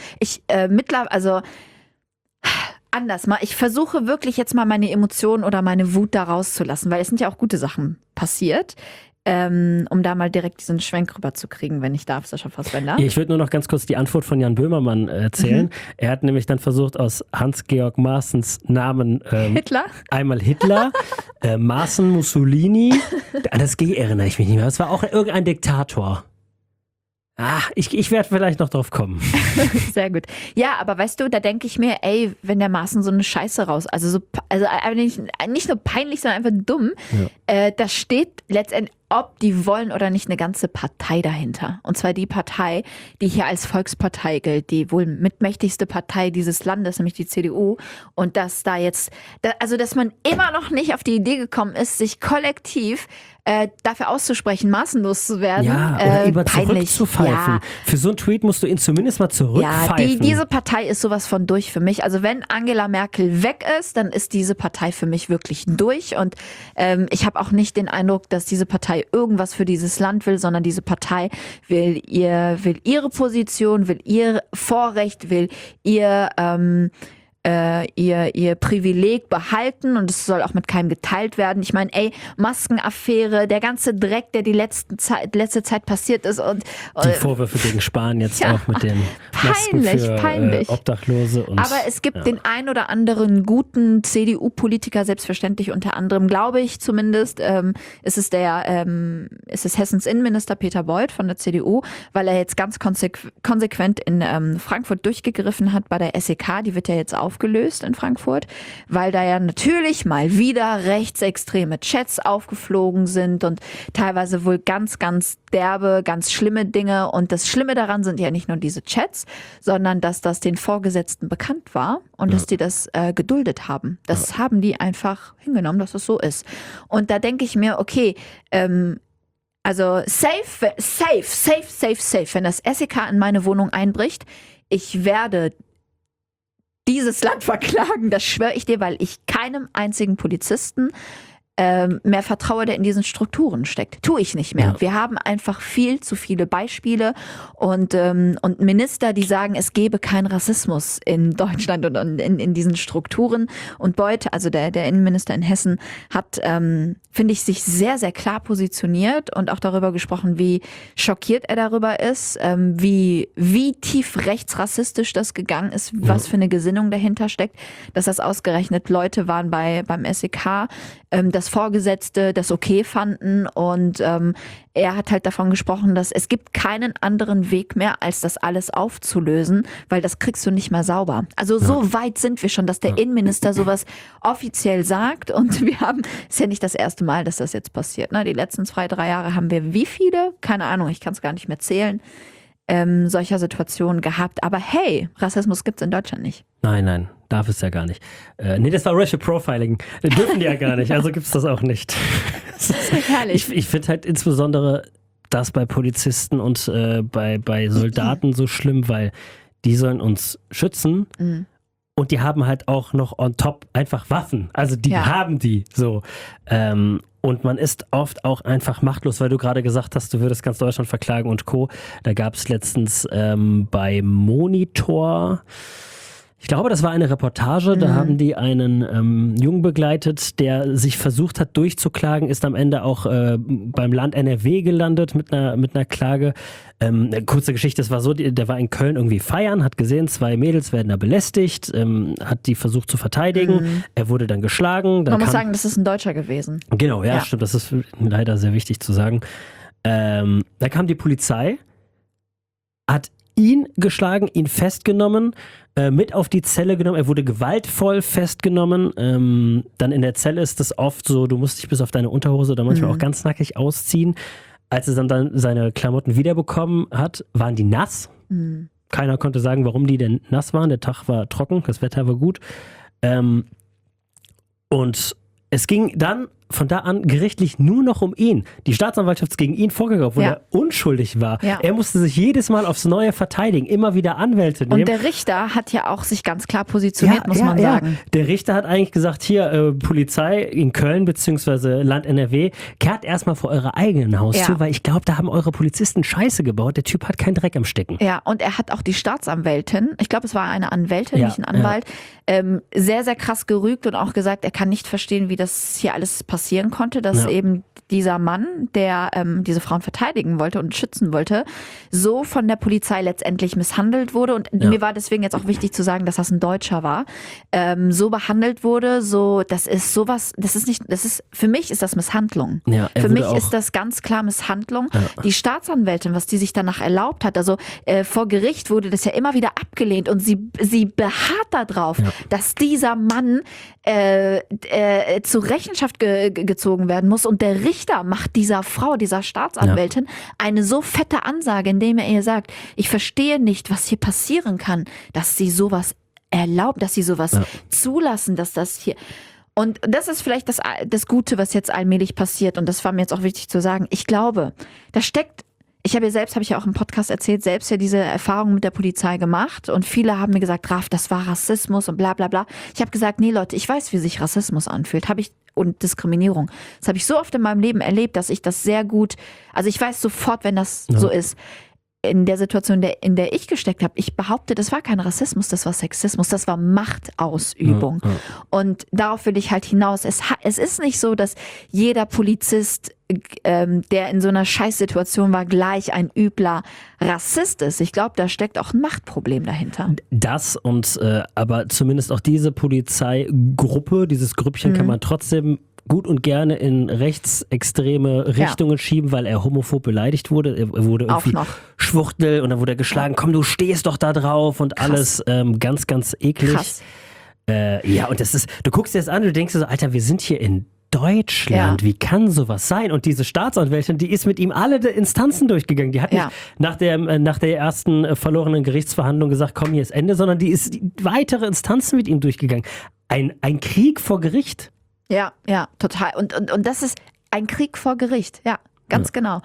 S2: anders mal. Ich versuche wirklich jetzt mal meine Emotionen oder meine Wut da rauszulassen, weil es sind ja auch gute Sachen passiert. Um da mal direkt diesen Schwenk rüber zu kriegen, wenn ich darf, Sascha Fassbender.
S1: Ich würde nur noch ganz kurz die Antwort von Jan Böhmermann erzählen. Er hat nämlich dann versucht, aus Hans-Georg Maaßens Namen
S2: Hitler?
S1: Einmal Hitler, Maaßen, Mussolini, an das G erinnere ich mich nicht mehr. Das war auch irgendein Diktator. Ich werde vielleicht noch drauf kommen.
S2: Sehr gut. Ja, aber weißt du, da denke ich mir, ey, wenn der Maaßen so eine Scheiße raus, also nicht nur peinlich, sondern einfach dumm, da steht letztendlich, ob die wollen oder nicht, eine ganze Partei dahinter. Und zwar die Partei, die hier als Volkspartei gilt, die wohl mitmächtigste Partei dieses Landes, nämlich die CDU. Und dass da jetzt, dass man immer noch nicht auf die Idee gekommen ist, sich kollektiv dafür auszusprechen, maßenlos zu werden.
S1: Ja, oder immer zurückzupfeifen. Ja. Für so einen Tweet musst du ihn zumindest mal zurückpfeifen.
S2: Ja, diese Partei ist sowas von durch für mich. Also wenn Angela Merkel weg ist, dann ist diese Partei für mich wirklich durch. Und ich habe auch nicht den Eindruck, dass diese Partei irgendwas für dieses Land will, sondern diese Partei will ihre Position, will ihr Vorrecht, will ihr Privileg behalten und es soll auch mit keinem geteilt werden. Ich meine, Maskenaffäre, der ganze Dreck, der die letzte Zeit passiert ist und
S1: die Vorwürfe gegen Spahn jetzt auch mit den Masken für Obdachlose. Aber
S2: es gibt den ein oder anderen guten CDU-Politiker, selbstverständlich unter anderem, glaube ich zumindest, ist es Hessens Innenminister Peter Beuth von der CDU, weil er jetzt ganz konsequent in Frankfurt durchgegriffen hat bei der SEK, die wird ja jetzt aufgelöst in Frankfurt, weil da ja natürlich mal wieder rechtsextreme Chats aufgeflogen sind und teilweise wohl ganz, ganz derbe, ganz schlimme Dinge. Und das Schlimme daran sind ja nicht nur diese Chats, sondern dass das den Vorgesetzten bekannt war und dass die das geduldet haben. Das haben die einfach hingenommen, dass es so ist. Und da denke ich mir, okay, also safe, wenn das SEK in meine Wohnung einbricht, ich werde dieses Land verklagen, das schwöre ich dir, weil ich keinem einzigen Polizisten mehr vertraue, der in diesen Strukturen steckt. Tue ich nicht mehr.
S1: Ja.
S2: Wir haben einfach viel zu viele Beispiele und Minister, die sagen, es gebe keinen Rassismus in Deutschland und in diesen Strukturen. Und Beuth, also der Innenminister in Hessen, hat, finde ich, sich sehr, sehr klar positioniert und auch darüber gesprochen, wie schockiert er darüber ist, wie tief rechtsrassistisch das gegangen ist, was für eine Gesinnung dahinter steckt, dass das ausgerechnet Leute waren beim SEK, das Vorgesetzte das okay fanden und er hat halt davon gesprochen, dass es gibt keinen anderen Weg mehr, als das alles aufzulösen, weil das kriegst du nicht mehr sauber. Also so weit sind wir schon, dass der Innenminister sowas offiziell sagt und wir haben, ist ja nicht das erste Mal, dass das jetzt passiert. Ne? Die letzten 2-3 Jahre haben wir wie viele? Keine Ahnung, ich kann es gar nicht mehr zählen. Solcher Situationen gehabt. Aber hey, Rassismus gibt's in Deutschland nicht.
S1: Nein, darf es ja gar nicht. Nee, das war Racial Profiling. Dürfen die ja gar nicht, also gibt's das auch nicht.
S2: Herrlich.
S1: Ich finde halt insbesondere das bei Polizisten und bei Soldaten so schlimm, weil die sollen uns schützen und die haben halt auch noch on top einfach Waffen. Also die haben die so. Und man ist oft auch einfach machtlos, weil du gerade gesagt hast, du würdest ganz Deutschland verklagen und Co. Da gab es letztens bei Monitor, ich glaube, das war eine Reportage, da haben die einen Jungen begleitet, der sich versucht hat durchzuklagen, ist am Ende auch beim Land NRW gelandet mit einer Klage. Eine kurze Geschichte, es war so, der war in Köln irgendwie feiern, hat gesehen, 2 Mädels werden da belästigt, hat die versucht zu verteidigen, er wurde dann geschlagen.
S2: Man muss sagen, das ist ein Deutscher gewesen.
S1: Genau, ja, stimmt, das ist leider sehr wichtig zu sagen. Da kam die Polizei, hat ihn geschlagen, ihn festgenommen, mit auf die Zelle genommen, er wurde gewaltvoll festgenommen, dann in der Zelle ist es oft so, du musst dich bis auf deine Unterhose oder manchmal auch ganz nackig ausziehen. Als er dann seine Klamotten wiederbekommen hat, waren die nass. Keiner konnte sagen, warum die denn nass waren, der Tag war trocken, das Wetter war gut. Und es ging dann von da an gerichtlich nur noch um ihn. Die Staatsanwaltschaft ist gegen ihn vorgegangen, obwohl er unschuldig war.
S2: Ja.
S1: Er musste sich jedes Mal aufs Neue verteidigen, immer wieder Anwälte nehmen.
S2: Und der Richter hat ja auch sich ganz klar positioniert, muss man sagen.
S1: Der Richter hat eigentlich gesagt, hier, Polizei in Köln bzw. Land NRW, kehrt erstmal vor eurer eigenen Haustür, weil ich glaube, da haben eure Polizisten Scheiße gebaut. Der Typ hat keinen Dreck am Stecken.
S2: Ja, und er hat auch die Staatsanwältin, ich glaube, es war eine Anwältin, nicht ein Anwalt, sehr, sehr krass gerügt und auch gesagt, er kann nicht verstehen, wie das hier alles passieren konnte, dass eben dieser Mann, der diese Frauen verteidigen wollte und schützen wollte, so von der Polizei letztendlich misshandelt wurde. Und mir war deswegen jetzt auch wichtig zu sagen, dass das ein Deutscher war. So behandelt wurde, so, das ist sowas, für mich ist das Misshandlung.
S1: Ja,
S2: für mich ist das ganz klar Misshandlung. Ja. Die Staatsanwältin, was die sich danach erlaubt hat, also vor Gericht wurde das ja immer wieder abgelehnt und sie beharrt darauf, dass dieser Mann zur Rechenschaft gezogen werden muss und der Richter macht dieser Frau, dieser Staatsanwältin eine so fette Ansage, indem er ihr sagt, ich verstehe nicht, was hier passieren kann, dass sie sowas erlauben, dass sie sowas zulassen, dass das hier... Und das ist vielleicht das Gute, was jetzt allmählich passiert und das war mir jetzt auch wichtig zu sagen. Ich glaube, da steckt... habe ich ja auch im Podcast erzählt, selbst ja diese Erfahrung mit der Polizei gemacht und viele haben mir gesagt, Raf, das war Rassismus und bla bla bla. Ich habe gesagt, nee Leute, ich weiß, wie sich Rassismus anfühlt, und Diskriminierung. Das habe ich so oft in meinem Leben erlebt, dass ich das sehr gut, also ich weiß sofort, wenn das so ist. In der Situation, in der ich gesteckt habe, ich behaupte, das war kein Rassismus, das war Sexismus, das war Machtausübung. Und darauf will ich halt hinaus. Es ist nicht so, dass jeder Polizist, der in so einer Scheißsituation war, gleich ein übler Rassist ist. Ich glaube, da steckt auch ein Machtproblem dahinter.
S1: Das aber zumindest auch diese Polizeigruppe, dieses Grüppchen kann man trotzdem gut und gerne in rechtsextreme Richtungen schieben, weil er homophob beleidigt wurde. Er wurde irgendwie Schwuchtel und dann wurde er geschlagen. Komm, du stehst doch da drauf und alles ganz, ganz eklig. Krass. Und das ist, du guckst dir das an, du denkst so, Alter, wir sind hier in Deutschland, wie kann sowas sein? Und diese Staatsanwältin, die ist mit ihm alle Instanzen durchgegangen. Die hat nicht nach der ersten verlorenen Gerichtsverhandlung gesagt, komm, hier ist Ende, sondern die ist weitere Instanzen mit ihm durchgegangen. Ein Krieg vor Gericht.
S2: Ja, total. Und das ist ein Krieg vor Gericht. Ja, ganz genau.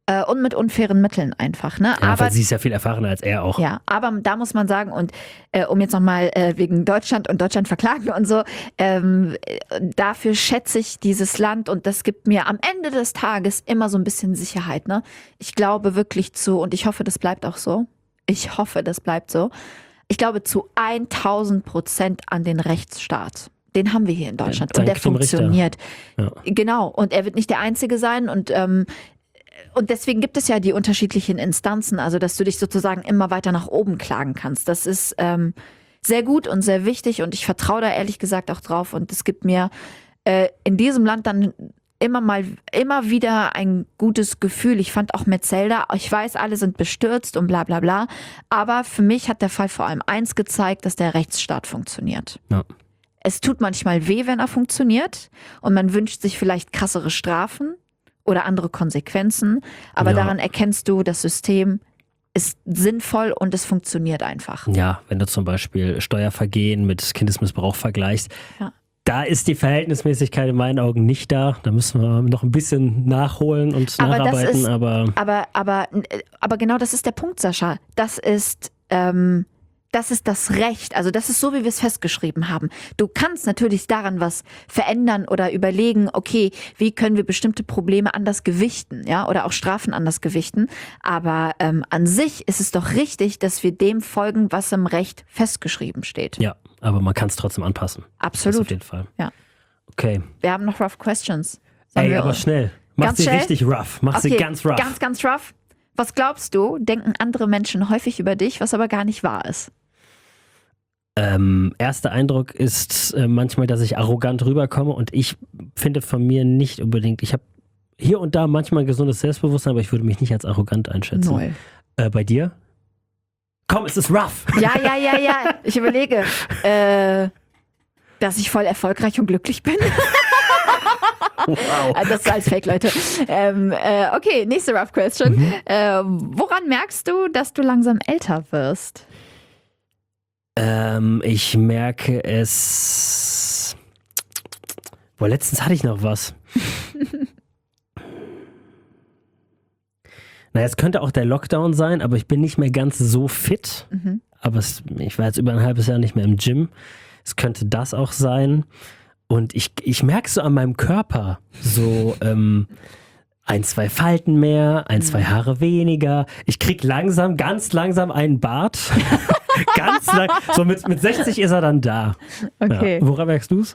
S2: Und mit unfairen Mitteln einfach. Ne?
S1: Ja,
S2: Aber
S1: weil sie ist ja viel erfahrener als er auch.
S2: ja, aber da muss man sagen, und um jetzt nochmal wegen Deutschland und Deutschland verklagen und so, dafür schätze ich dieses Land und das gibt mir am Ende des Tages immer so ein bisschen Sicherheit. Ne? Ich glaube wirklich und ich hoffe, das bleibt auch so. Ich hoffe, das bleibt so. Ich glaube zu 1000% an den Rechtsstaat. Den haben wir hier in Deutschland und der funktioniert.
S1: Ja.
S2: Genau, und er wird nicht der Einzige sein und deswegen gibt es ja die unterschiedlichen Instanzen, also dass du dich sozusagen immer weiter nach oben klagen kannst. Das ist sehr gut und sehr wichtig und ich vertraue da ehrlich gesagt auch drauf und es gibt mir in diesem Land dann immer wieder ein gutes Gefühl. Ich fand auch Metzelder, ich weiß, alle sind bestürzt und bla bla bla, aber für mich hat der Fall vor allem eins gezeigt, dass der Rechtsstaat funktioniert.
S1: Ja.
S2: Es tut manchmal weh, wenn er funktioniert und man wünscht sich vielleicht krassere Strafen oder andere Konsequenzen, aber daran erkennst du, das System ist sinnvoll und es funktioniert einfach.
S1: Ja, wenn du zum Beispiel Steuervergehen mit Kindesmissbrauch vergleichst, da ist die Verhältnismäßigkeit in meinen Augen nicht da. Da müssen wir noch ein bisschen nachholen und nacharbeiten.
S2: Aber genau das ist der Punkt, Sascha. Das ist das Recht. Also das ist so, wie wir es festgeschrieben haben. Du kannst natürlich daran was verändern oder überlegen, okay, wie können wir bestimmte Probleme anders gewichten, ja, oder auch Strafen anders gewichten. Aber an sich ist es doch richtig, dass wir dem folgen, was im Recht festgeschrieben steht.
S1: Ja, aber man kann es trotzdem anpassen.
S2: Absolut.
S1: Das auf jeden Fall.
S2: Ja.
S1: Okay.
S2: Wir haben noch rough questions.
S1: Aber schnell. Mach sie richtig rough. Mach sie ganz rough.
S2: Ganz, ganz rough. Was glaubst du, denken andere Menschen häufig über dich, was aber gar nicht wahr ist?
S1: Erster Eindruck ist manchmal, dass ich arrogant rüberkomme und ich finde von mir nicht unbedingt, ich habe hier und da manchmal ein gesundes Selbstbewusstsein, aber ich würde mich nicht als arrogant einschätzen.
S2: Null.
S1: Bei dir? Komm, es ist rough.
S2: Ja. Ich überlege, dass ich voll erfolgreich und glücklich bin.
S1: Wow.
S2: Das ist als Fake, Leute. Okay, nächste rough question. Woran merkst du, dass du langsam älter wirst?
S1: Ich merke es. Boah, letztens hatte ich noch was. Naja, es könnte auch der Lockdown sein, aber ich bin nicht mehr ganz so fit. Aber ich war jetzt über ein halbes Jahr nicht mehr im Gym. Es könnte das auch sein. Und ich merke so an meinem Körper so 1, 2 Falten mehr, 1, 2 Haare weniger. Ich krieg ganz langsam einen Bart. Ganz lang. So mit 60 ist er dann da.
S2: Okay.
S1: Ja. Woran merkst du's?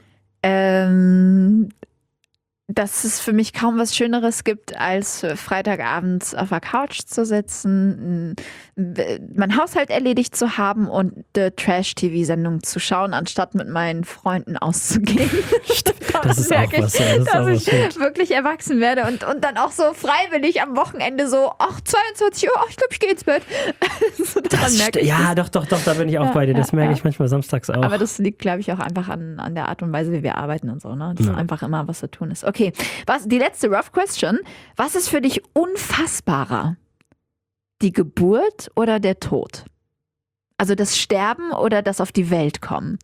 S2: Dass es für mich kaum was Schöneres gibt, als Freitagabends auf der Couch zu sitzen, mein Haushalt erledigt zu haben und eine Trash-TV-Sendung zu schauen, anstatt mit meinen Freunden auszugehen.
S1: Das ist auch was. Ja,
S2: dass ich wirklich erwachsen werde und dann auch so freiwillig am Wochenende so, 22 Uhr, ich glaube, ich gehe ins Bett. So,
S1: doch, da bin ich auch bei dir. Das merke ich manchmal samstags auch.
S2: Aber das liegt, glaube ich, auch einfach an der Art und Weise, wie wir arbeiten und so. Ne? Das ist einfach immer, was zu tun ist. Okay, die letzte rough question. Was ist für dich unfassbarer? Die Geburt oder der Tod? Also das Sterben oder das auf die Welt kommen?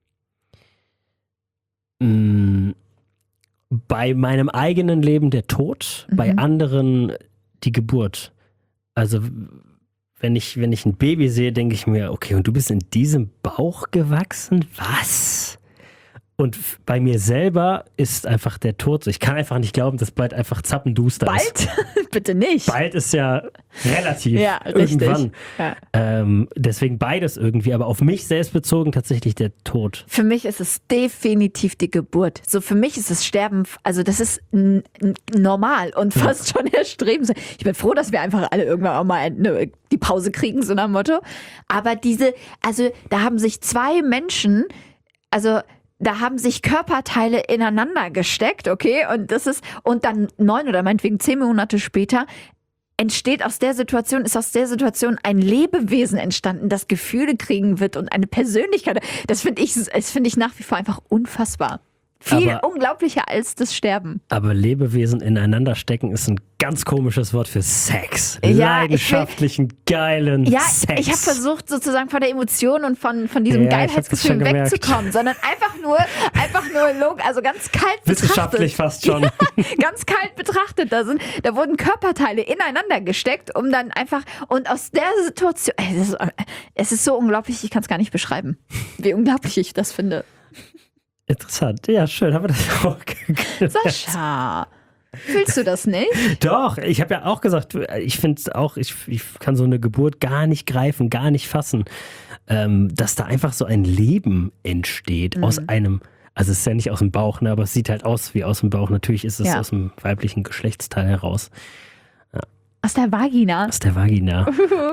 S1: Bei meinem eigenen Leben der Tod, bei anderen die Geburt. Also wenn ich ein Baby sehe, denke ich mir, okay, und du bist in diesem Bauch gewachsen? Was? Und bei mir selber ist einfach der Tod so. Ich kann einfach nicht glauben, dass bald einfach zappenduster ist.
S2: Bald? Bitte nicht.
S1: Bald ist ja relativ.
S2: Ja, richtig.
S1: Irgendwann.
S2: Ja.
S1: Deswegen beides irgendwie, aber auf mich selbst bezogen tatsächlich der Tod.
S2: Für mich ist es definitiv die Geburt. So für mich ist das Sterben, also das ist normal und fast schon erstrebenswert. Ich bin froh, dass wir einfach alle irgendwann auch mal die Pause kriegen, so nach dem Motto. Aber da haben sich 2 Menschen, da haben sich Körperteile ineinander gesteckt, okay? Und dann 9 oder meinetwegen 10 Monate später ist aus der Situation ein Lebewesen entstanden, das Gefühle kriegen wird und eine Persönlichkeit. Das finde ich nach wie vor einfach unfassbar. Viel
S1: Aber-
S2: unglaublicher als das Sterben.
S1: Aber Lebewesen ineinander stecken ist ein ganz komisches Wort für Sex.
S2: Ja,
S1: Leidenschaftlichen, geilen
S2: Ja,
S1: Sex.
S2: ich habe versucht, sozusagen von der Emotion und von diesem
S1: Ja, ich hab's
S2: Geilheitsgefühl
S1: schon gemerkt.
S2: wegzukommen, sondern einfach nur also ganz kalt
S1: Wissenschaftlich
S2: betrachtet.
S1: fast schon.
S2: Ganz kalt betrachtet. Da wurden Körperteile ineinander gesteckt, um dann einfach, und aus der Situation, es ist so unglaublich, ich kann es gar nicht beschreiben, wie unglaublich ich das finde.
S1: Interessant. Ja, schön. Haben wir das auch geklärt.
S2: Sascha, fühlst du das nicht?
S1: Doch, ich habe ja auch gesagt, ich finde es auch, ich kann so eine Geburt gar nicht greifen, gar nicht fassen, dass da einfach so ein Leben entsteht aus einem, also es ist ja nicht aus dem Bauch, ne, aber es sieht halt aus wie aus dem Bauch. Natürlich ist es
S2: Ja.
S1: aus dem weiblichen Geschlechtsteil heraus,
S2: Aus der Vagina.
S1: aus der Vagina,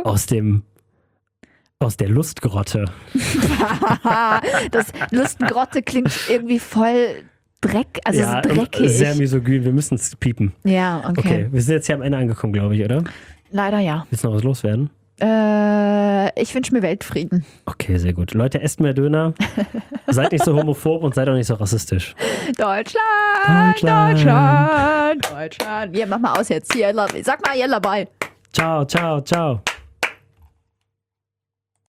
S1: aus der Lustgrotte.
S2: Das Lustengrotte klingt irgendwie voll Dreck, also
S1: Ja,
S2: es ist dreckig.
S1: sehr misogyn, wir müssen es piepen.
S2: Ja, okay.
S1: Okay, wir sind jetzt hier am Ende angekommen, glaube ich, oder?
S2: Leider ja.
S1: Willst du noch was loswerden?
S2: Ich wünsche mir Weltfrieden.
S1: Okay, sehr gut. Leute, esst mehr Döner, seid nicht so homophob und seid auch nicht so rassistisch.
S2: Deutschland,
S1: Deutschland.
S2: Deutschland, Deutschland. Hier, mach mal aus jetzt. Hier, sag mal, Yella, bye.
S1: Ciao, ciao, ciao.